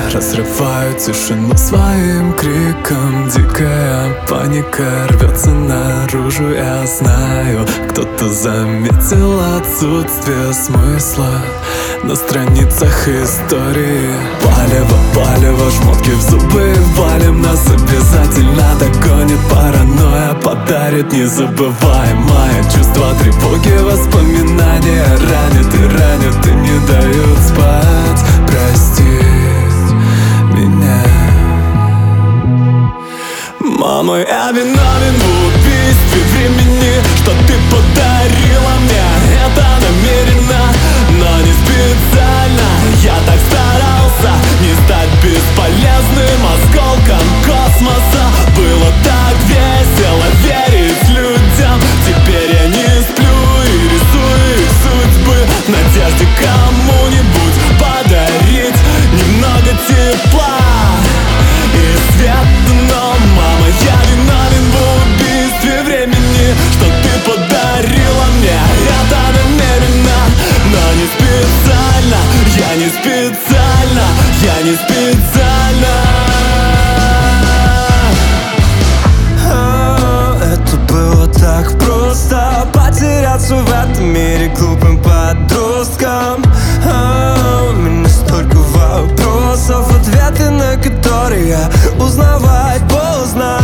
разрываю тишину своим криком. Дикая паника рвется наружу. Я знаю, кто-то заметил отсутствие смысла на страницах истории. Палево, шмотки в зубы валим. Нас обязательно догонит паранойя, подарит незабываемое чувство тревоги. Воспоминания ранят и не дают спать. Прости меня. Мама, я виновен в убийстве времени, что ты подарила мне это намеренно, но не специально. Я так старался не стать бесполезным осколком космоса. Было так весело верить людям. Теперь я не сплю и рисую их судьбы в надежде кому-нибудь подарить немного тепла и света. Но, мама, я виновен в убийстве времени, что ты подарила мне это намеренно, но не специально. Я не специально, я не специально. Это было так просто потеряться в этом мире глупым подростком. У меня столько вопросов, ответы на которые узнавать поздно.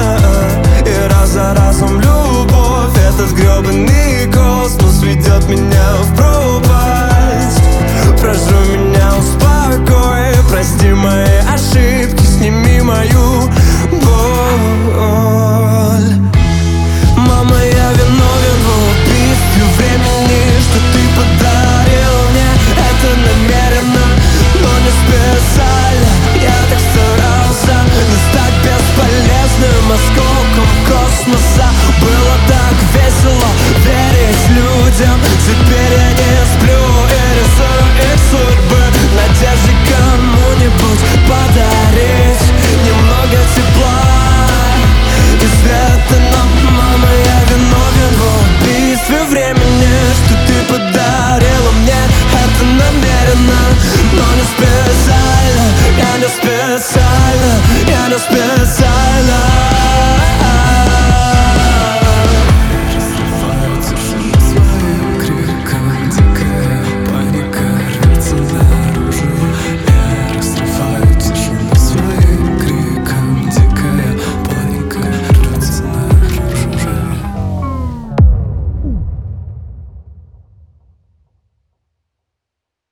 И раз за разом любовь, этот гребаный космос ведет меня